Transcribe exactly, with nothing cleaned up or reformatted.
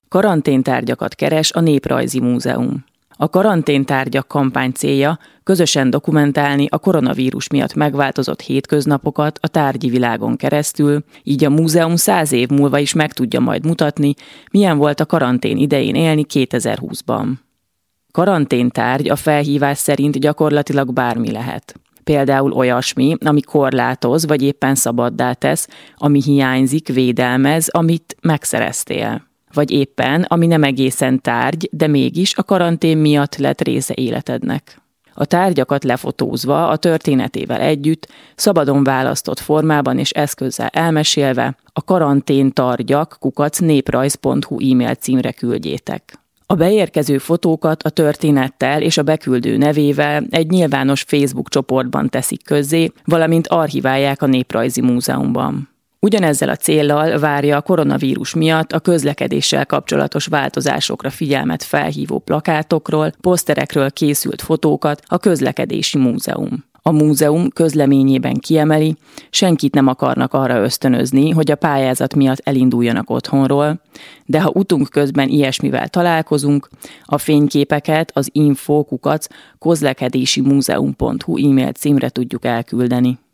Karanténtárgyakat keres a Néprajzi Múzeum. A karanténtárgyak kampány célja közösen dokumentálni a koronavírus miatt megváltozott hétköznapokat a tárgyi világon keresztül, így a múzeum száz év múlva is meg tudja majd mutatni, milyen volt a karantén idején élni kétezer-húszban. Karanténtárgy a felhívás szerint gyakorlatilag bármi lehet. Például olyasmi, ami korlátoz vagy éppen szabaddá tesz, ami hiányzik, védelmez, amit megszereztél. Vagy éppen, ami nem egészen tárgy, de mégis a karantén miatt lett része életednek. A tárgyakat lefotózva, a történetével együtt, szabadon választott formában és eszközzel elmesélve, a karanténtárgyak kukac néprajz pont hu e-mail címre küldjétek. A beérkező fotókat a történettel és a beküldő nevével egy nyilvános Facebook csoportban teszik közzé, valamint archiválják a Néprajzi Múzeumban. Ugyanezzel a céllal várja a koronavírus miatt a közlekedéssel kapcsolatos változásokra figyelmet felhívó plakátokról, poszterekről készült fotókat a Közlekedési Múzeum. A múzeum közleményében kiemeli, senkit nem akarnak arra ösztönözni, hogy a pályázat miatt elinduljanak otthonról, de ha utunk közben ilyesmivel találkozunk, a fényképeket az info kukac közlekedési múzeum pont hu e-mail címre tudjuk elküldeni.